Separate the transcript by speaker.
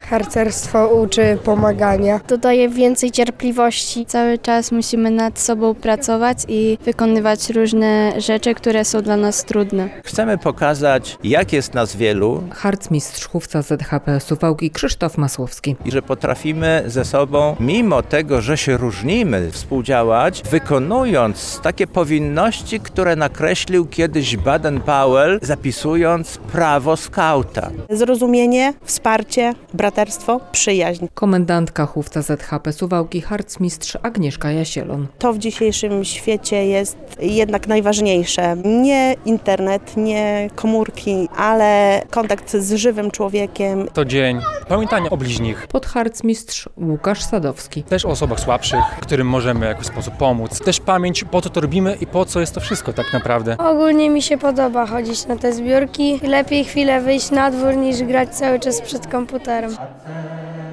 Speaker 1: Harcerstwo uczy pomagania.
Speaker 2: Dodaje więcej cierpliwości. Cały czas musimy nad sobą pracować i wykonywać różne rzeczy, które są dla nas trudne.
Speaker 3: Chcemy pokazać, jak jest nas wielu
Speaker 4: Harcmistrz chówca ZHP Suwałki Krzysztof Masłowski.
Speaker 3: i że potrafimy ze sobą, mimo tego, że się różnimy, współdziałać, wykonując takie powinności, które nakreślił kiedyś Baden-Powell, zapisując prawo skauta.
Speaker 5: Zrozumienie, wsparcie, braterstwo, przyjaźń.
Speaker 4: Komendantka chówca ZHP Suwałki harcmistrz Agnieszka Jasielon.
Speaker 5: To w dzisiejszym świecie jest jednak najważniejsze. Nie internet, nie komórki, ale kontakt z żywym człowiekiem.
Speaker 6: To dzień pamiętania o bliźnich,
Speaker 4: Podharcmistrz Łukasz Sadowski.
Speaker 6: też o osobach słabszych, którym możemy w jakiś sposób pomóc. Też pamięć, po co to robimy i po co jest to wszystko tak naprawdę.
Speaker 1: Ogólnie mi się podoba chodzić na te zbiórki. Lepiej chwilę wyjść na dwór niż grać cały czas przed komputerem.